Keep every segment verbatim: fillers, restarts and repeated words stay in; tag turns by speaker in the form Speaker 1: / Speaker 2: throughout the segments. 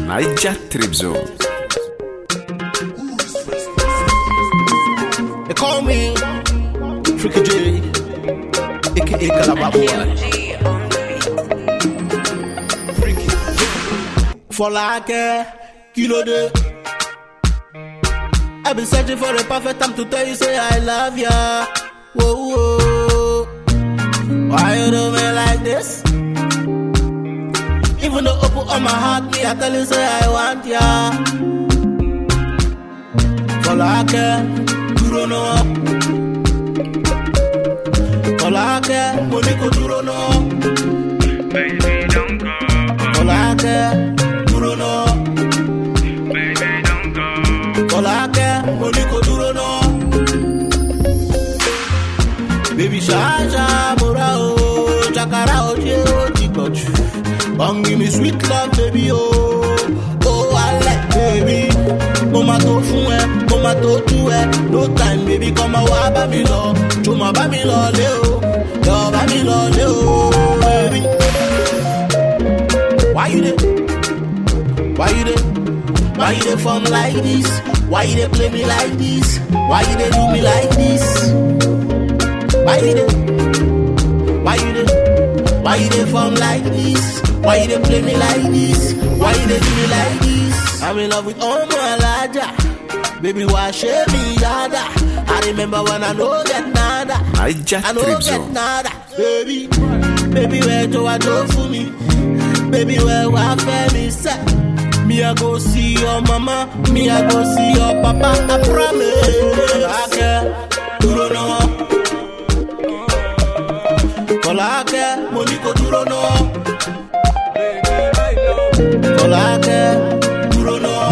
Speaker 1: Naija Trip Zone.
Speaker 2: They call me Freaky J, aka Calabar Boy. Freaky. For like a kilo de. I've been searching for the perfect time to tell you, say I love ya. Whoa, whoa. Why you do me like this? Even though open on my heart, me, I tell you, say I want ya. For like a, you don't know. For like a, Monica, you don't know.
Speaker 3: Baby, don't go.
Speaker 2: For like a, you don't know.
Speaker 3: Baby, don't go.
Speaker 2: For like a, Monica, you don't know. Baby, Shaja, Morao, Chakara, Oje, Oji, Bang give me sweet love, baby, oh. Oh, I like, baby. Mama to fun, mama to do it. No time, baby, come and wa ba mi lo. Chuma ba mi lo le o. Yo ba mi lo le o, baby. Why you there? Why you there? Why you there for me like this? Why you there play me like this? Why you there do me like this? Why you there? Why you there? Why you there for me like this? Why you dey play me like this? Why you dey do me like this? I'm in love with all my laja. Baby, why share me yada? I remember when I know get nada.
Speaker 1: Naija
Speaker 2: I know
Speaker 1: Trip
Speaker 2: get
Speaker 1: Zone.
Speaker 2: nada. Baby, baby, where do I do for me? Baby, where I fair me set? Me I go see your mama. Me I go see your papa. I promise. I care. You don't know. Kolake, Monica, you don't know. Kolake, you don't know.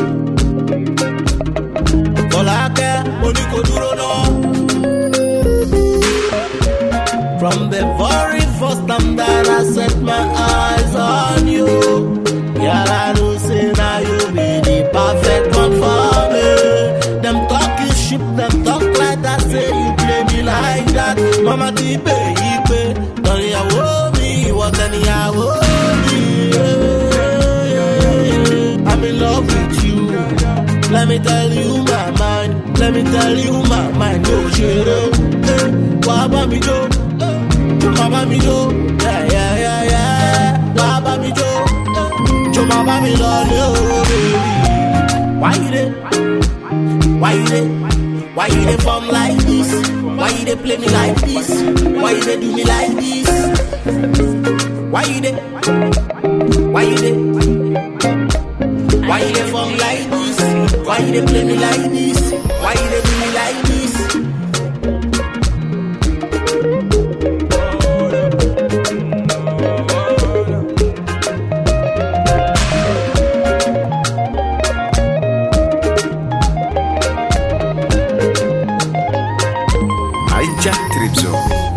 Speaker 2: Kolake, Monica, you don't know. From the very first time that I set my eyes on you, girl, I know say now you be the perfect one for me. Them talk you ship, them talk like that, say you play me like that. Mama ti baby, don't you hold me, what then you hold me, yeah. I'm in love with you. Let me tell you my mind, let me tell you my mind. Oh shit, eh, what about me, Joe? Mama mi do, yeah yeah yeah yeah. Baba mi do, jo mama mi love you, baby. Why you there? Why you there? Why you there form like this? Why you there play me like this? Why you there do me like this? Why you there? Why you there? Why you there form like this? Why you there play me like this? Why you there do me like this?
Speaker 1: Naija Trip Zone.